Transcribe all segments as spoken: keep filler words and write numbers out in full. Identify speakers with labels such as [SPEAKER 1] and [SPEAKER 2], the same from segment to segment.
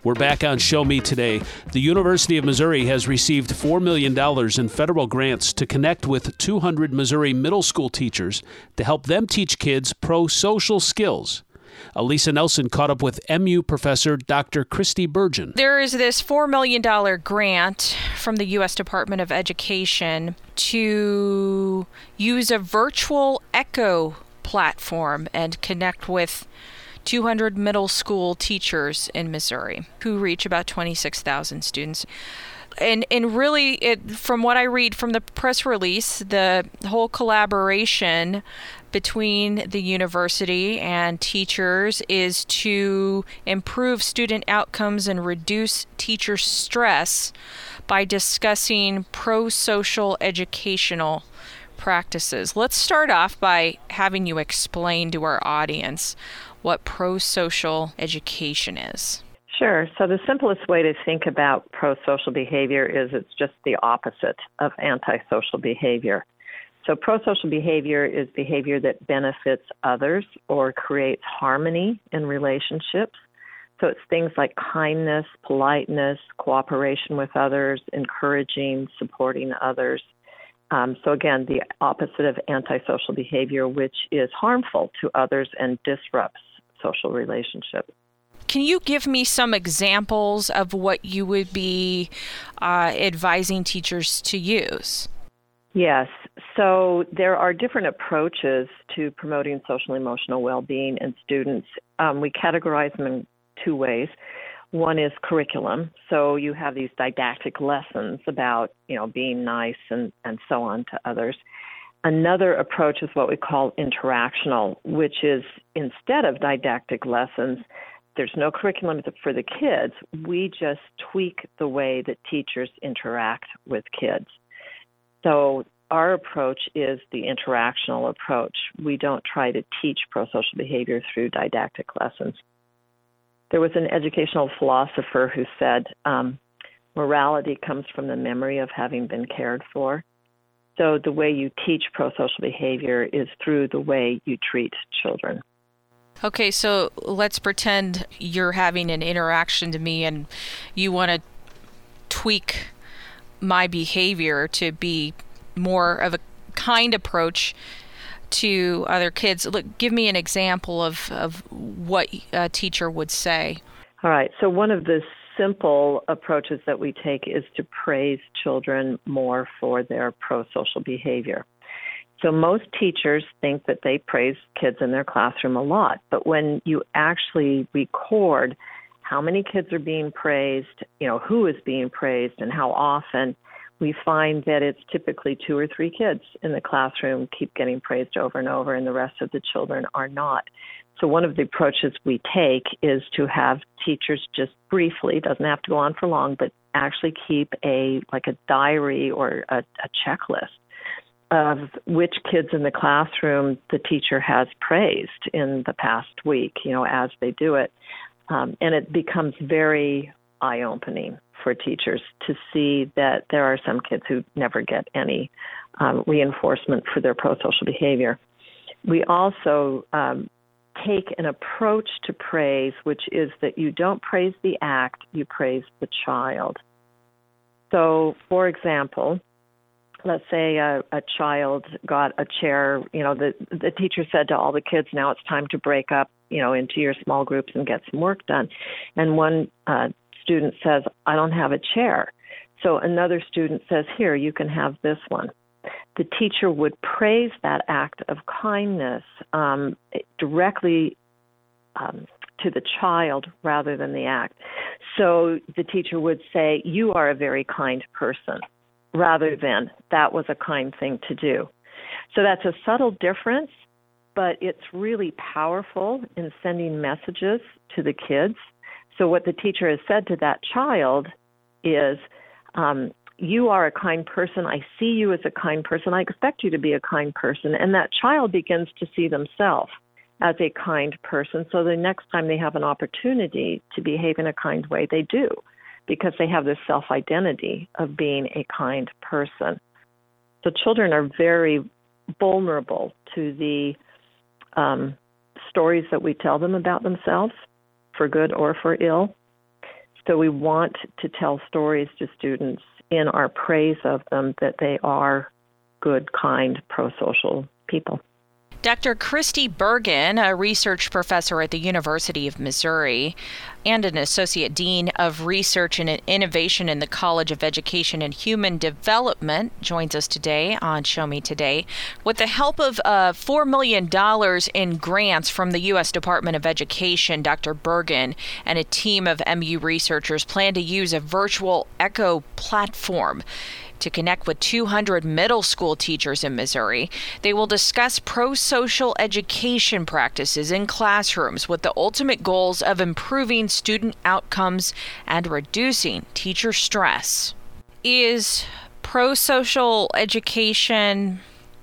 [SPEAKER 1] We're back on Show Me Today. The University of Missouri has received four million dollars in federal grants to connect with two hundred Missouri middle school teachers to help them teach kids pro-social skills. Elisa Nelson caught up with M U professor Doctor Christy Burgeon.
[SPEAKER 2] There is this four million dollars grant from the U S Department of Education to use a virtual echo platform and connect with two hundred middle school teachers in Missouri who reach about twenty-six thousand students. And and really, it, from what I read from the press release, the whole collaboration between the university and teachers is to improve student outcomes and reduce teacher stress by discussing pro-social educational practices. Let's start off by having you explain to our audience what pro-social education is.
[SPEAKER 3] Sure. So the simplest way to think about pro-social behavior is it's just the opposite of antisocial behavior. So pro-social behavior is behavior that benefits others or creates harmony in relationships. So it's things like kindness, politeness, cooperation with others, encouraging, supporting others. Um, so again, the opposite of antisocial behavior, which is harmful to others and disrupts social relationships.
[SPEAKER 2] Can you give me some examples of what you would be uh, advising teachers to use?
[SPEAKER 3] Yes. So there are different approaches to promoting social and emotional well-being in students. Um, we categorize them in two ways. One is curriculum. So you have these didactic lessons about, you know, being nice and, and so on to others. Another approach is what we call interactional, which is instead of didactic lessons, there's no curriculum for the kids. We just tweak the way that teachers interact with kids. So our approach is the interactional approach. We don't try to teach pro-social behavior through didactic lessons. There was an educational philosopher who said, um, morality comes from the memory of having been cared for. So the way you teach pro-social behavior is through the way you treat children.
[SPEAKER 2] Okay, so let's pretend you're having an interaction to me and you want to tweak my behavior to be more of a kind approach to other kids. Look, give me an example of, of what a teacher would say.
[SPEAKER 3] All right, so one of the simple approaches that we take is to praise children more for their pro-social behavior. So most teachers think that they praise kids in their classroom a lot, but when you actually record how many kids are being praised, you know, who is being praised and how often, we find that it's typically two or three kids in the classroom keep getting praised over and over, and the rest of the children are not. So one of the approaches we take is to have teachers just briefly, doesn't have to go on for long, but actually keep a like a diary or a, a checklist of which kids in the classroom the teacher has praised in the past week, you know, as they do it. Um, and it becomes very eye-opening for teachers to see that there are some kids who never get any um, reinforcement for their pro-social behavior. We also um, take an approach to praise, which is that you don't praise the act, you praise the child. So, for example, let's say a, a child got a chair, you know, the, the teacher said to all the kids, now it's time to break up, you know, into your small groups and get some work done. And one uh, student says, I don't have a chair. So another student says, here, you can have this one. The teacher would praise that act of kindness um, directly um, to the child rather than the act. So the teacher would say, you are a very kind person, rather than that was a kind thing to do. So that's a subtle difference, but it's really powerful in sending messages to the kids. So what the teacher has said to that child is, um, you are a kind person. I see you as a kind person. I expect you to be a kind person. And that child begins to see themselves as a kind person. So the next time they have an opportunity to behave in a kind way, they do, because they have this self-identity of being a kind person. So children are very vulnerable to the um, stories that we tell them about themselves, for good or for ill. So we want to tell stories to students in our praise of them that they are good, kind, pro-social people.
[SPEAKER 2] Doctor Christy Bergen, a research professor at the University of Missouri and an associate dean of research and innovation in the College of Education and Human Development, joins us today on Show Me Today. With the help of uh, four million dollars in grants from the U S Department of Education, Doctor Bergen and a team of M U researchers plan to use a virtual echo platform to connect with two hundred middle school teachers in Missouri. They will discuss pro-social education practices in classrooms with the ultimate goals of improving student outcomes and reducing teacher stress. Is pro-social education,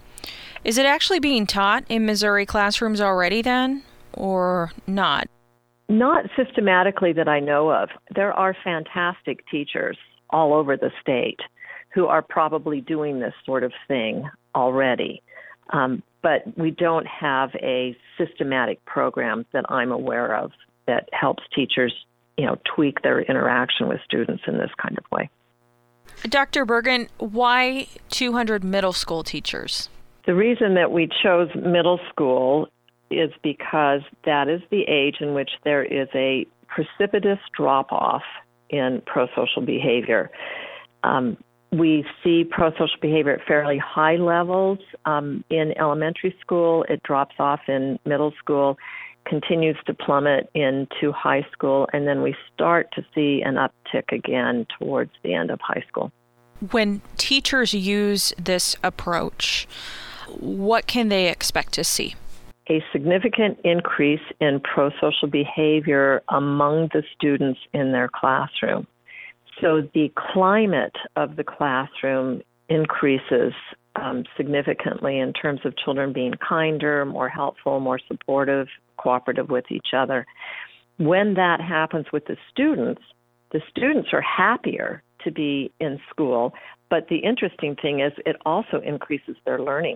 [SPEAKER 2] is it actually being taught in Missouri classrooms already then, or not?
[SPEAKER 3] Not systematically that I know of. There are fantastic teachers all over the state who are probably doing this sort of thing already. Um, but we don't have a systematic program that I'm aware of that helps teachers, you know, tweak their interaction with students in this kind of way.
[SPEAKER 2] Doctor Bergen, why two hundred middle school teachers?
[SPEAKER 3] The reason that we chose middle school is because that is the age in which there is a precipitous drop-off in pro-social behavior. Um, We see pro-social behavior at fairly high levels um, in elementary school. It drops off in middle school, continues to plummet into high school, and then we start to see an uptick again towards the end of high school.
[SPEAKER 2] When teachers use this approach, what can they expect to see?
[SPEAKER 3] A significant increase in pro-social behavior among the students in their classroom. So the climate of the classroom increases um, significantly in terms of children being kinder, more helpful, more supportive, cooperative with each other. When that happens with the students, the students are happier to be in school, but the interesting thing is it also increases their learning.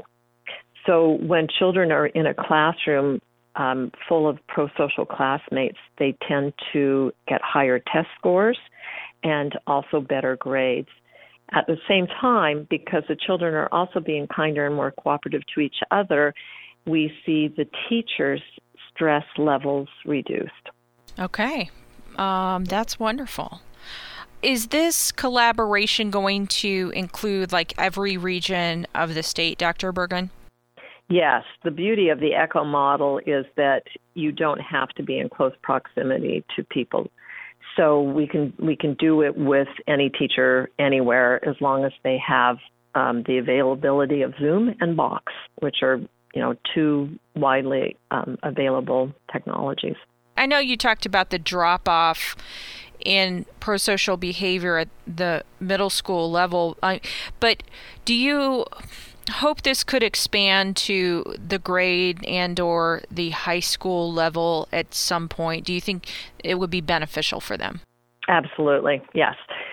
[SPEAKER 3] So when children are in a classroom um, full of pro-social classmates, they tend to get higher test scores and also better grades. At the same time, because the children are also being kinder and more cooperative to each other, we see the teachers' stress levels reduced.
[SPEAKER 2] Okay, um, that's wonderful. Is this collaboration going to include like every region of the state, Doctor Bergen?
[SPEAKER 3] Yes, the beauty of the ECHO model is that you don't have to be in close proximity to people. So we can we can do it with any teacher anywhere as long as they have um, the availability of Zoom and Box, which are you know two widely um, available technologies.
[SPEAKER 2] I know you talked about the drop-off in pro-social behavior at the middle school level, uh, but do you hope this could expand to the grade and or the high school level at some point? Do you think it would be beneficial for them?
[SPEAKER 3] Absolutely, yes.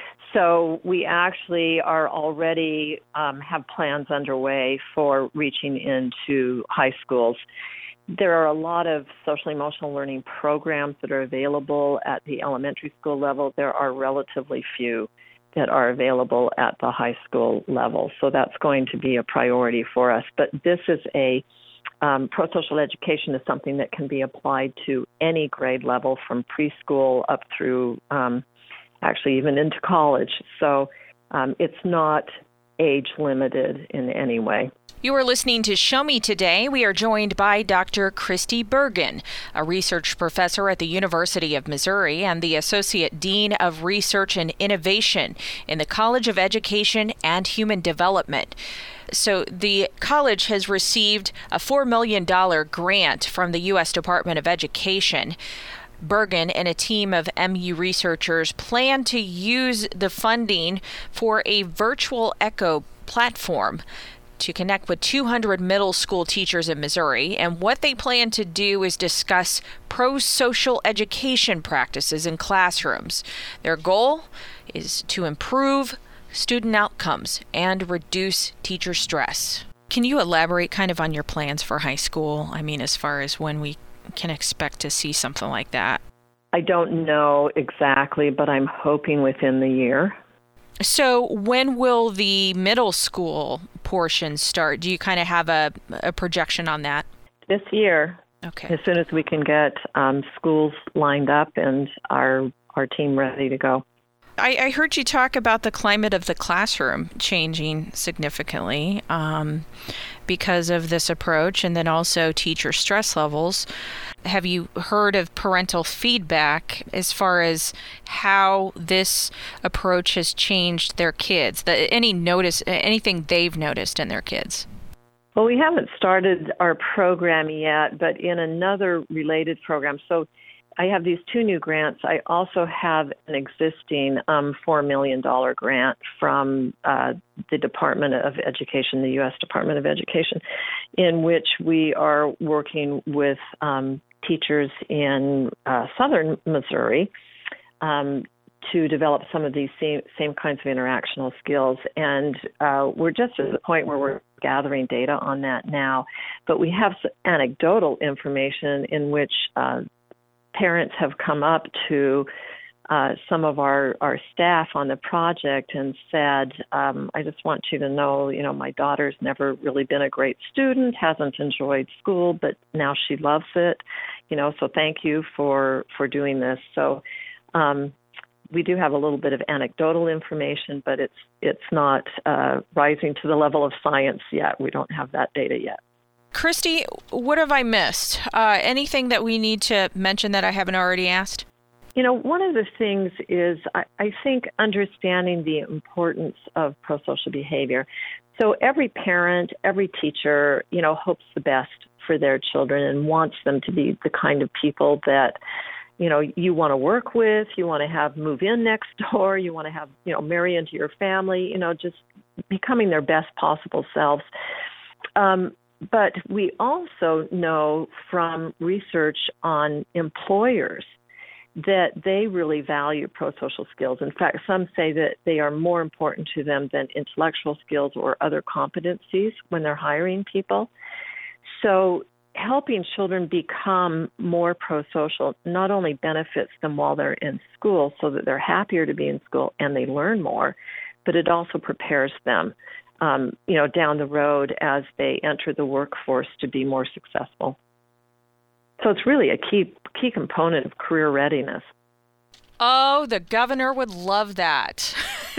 [SPEAKER 3] So we actually are already um, have plans underway for reaching into high schools. There are a lot of social emotional learning programs that are available at the elementary school level. There are relatively few that are available at the high school level. So that's going to be a priority for us. But this is a, um, pro-social education is something that can be applied to any grade level from preschool up through um, actually even into college. So um, it's not age limited in any way.
[SPEAKER 2] You are listening to Show Me Today. We are joined by Doctor Christy Bergen, a research professor at the University of Missouri and the Associate Dean of Research and Innovation in the College of Education and Human Development. So the college has received a four million dollars grant from the U S Department of Education. Bergen and a team of M U researchers plan to use the funding for a virtual echo platform to connect with two hundred middle school teachers in Missouri. And what they plan to do is discuss pro-social education practices in classrooms. Their goal is to improve student outcomes and reduce teacher stress. Can you elaborate kind of on your plans for high school? I mean, as far as when we can expect to see something like that?
[SPEAKER 3] I don't know exactly, but I'm hoping within the year.
[SPEAKER 2] So when will the middle school portion start? Do you kind of have a, a projection on that?
[SPEAKER 3] This year.
[SPEAKER 2] Okay.
[SPEAKER 3] As soon as we can get um, schools lined up and our our team ready to go.
[SPEAKER 2] I, I heard you talk about the climate of the classroom changing significantly um, because of this approach, and then also teacher stress levels. Have you heard of parental feedback as far as how this approach has changed their kids? The, any notice, anything they've noticed in their kids?
[SPEAKER 3] Well, we haven't started our program yet, but in another related program. So I have these two new grants. I also have an existing um, four million dollars grant from uh, the Department of Education, the U S Department of Education, in which we are working with um, teachers in uh, southern Missouri um, to develop some of these same, same kinds of interactional skills. And uh, we're just at the point where we're gathering data on that now. But we have anecdotal information in which uh, parents have come up to uh, some of our, our staff on the project and said, um, I just want you to know, you know, my daughter's never really been a great student, hasn't enjoyed school, but now she loves it, you know, so thank you for, for doing this. So um, we do have a little bit of anecdotal information, but it's, it's not uh, rising to the level of science yet. We don't have that data yet.
[SPEAKER 2] Christy, what have I missed? Uh, anything that we need to mention that I haven't already asked?
[SPEAKER 3] You know, one of the things is I, I think understanding the importance of prosocial behavior. So every parent, every teacher, you know, hopes the best for their children and wants them to be the kind of people that, you know, you want to work with, you want to have move in next door, you want to have, you know, marry into your family, you know, just becoming their best possible selves. Um, But we also know from research on employers that they really value prosocial skills. In fact, some say that they are more important to them than intellectual skills or other competencies when they're hiring people. So helping children become more prosocial not only benefits them while they're in school so that they're happier to be in school and they learn more, but it also prepares them Um, you know, down the road as they enter the workforce to be more successful. So it's really a key key component of career readiness.
[SPEAKER 2] Oh, the governor would love that.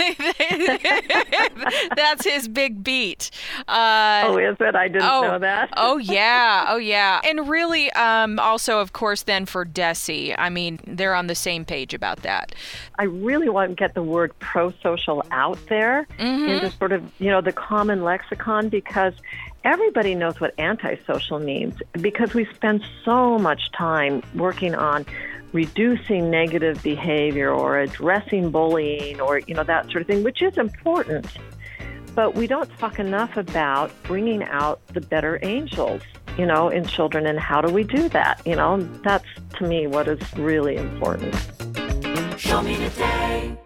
[SPEAKER 2] That's his big beat. Uh,
[SPEAKER 3] oh, is it? I didn't
[SPEAKER 2] oh,
[SPEAKER 3] know that.
[SPEAKER 2] oh, yeah. Oh, yeah. And really, um, also, of course, then for DESE, I mean, they're on the same page about that.
[SPEAKER 3] I really want to get the word prosocial out there mm-hmm. into sort of, you know, the common lexicon, because everybody knows what antisocial means, because we spend so much time working on reducing negative behavior or addressing bullying or, you know, that sort of thing, which is important. But we don't talk enough about bringing out the better angels, you know, in children. And how do we do that? You know, that's, to me, what is really important.
[SPEAKER 4] Show me today.